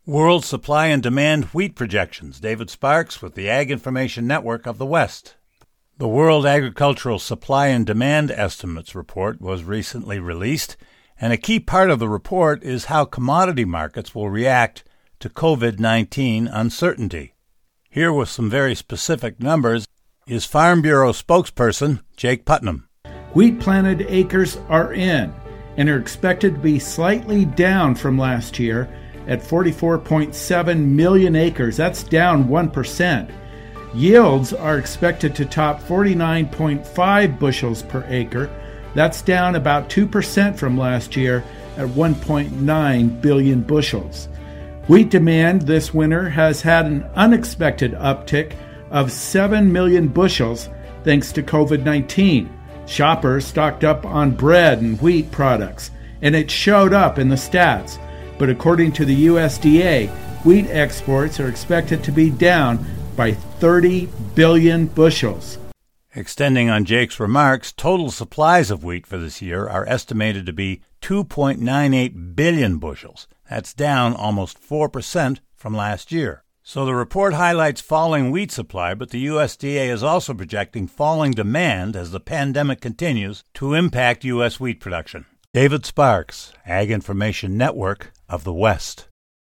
World supply and demand wheat projections. David Sparks with the Ag Information Network of the West. The World Agricultural Supply and Demand Estimates report was recently released, and a key part of the report is how commodity markets will react to COVID-19 uncertainty. Here with some very specific numbers is Farm Bureau spokesperson Jake Putnam. Wheat planted acres are in and are expected to be slightly down from last year at 44.7 million acres. That's down 1%. Yields are expected to top 49.5 bushels per acre. That's down about 2% from last year at 1.9 billion bushels. Wheat demand this winter has had an unexpected uptick of 7 million bushels thanks to COVID-19. Shoppers stocked up on bread and wheat products, and it showed up in the stats. But according to the USDA, wheat exports are expected to be down by 30 billion bushels. Extending on Jake's remarks, total supplies of wheat for this year are estimated to be 2.98 billion bushels. That's down almost 4% from last year. So the report highlights falling wheat supply, but the USDA is also projecting falling demand as the pandemic continues to impact U.S. wheat production. David Sparks, Ag Information Network of the West.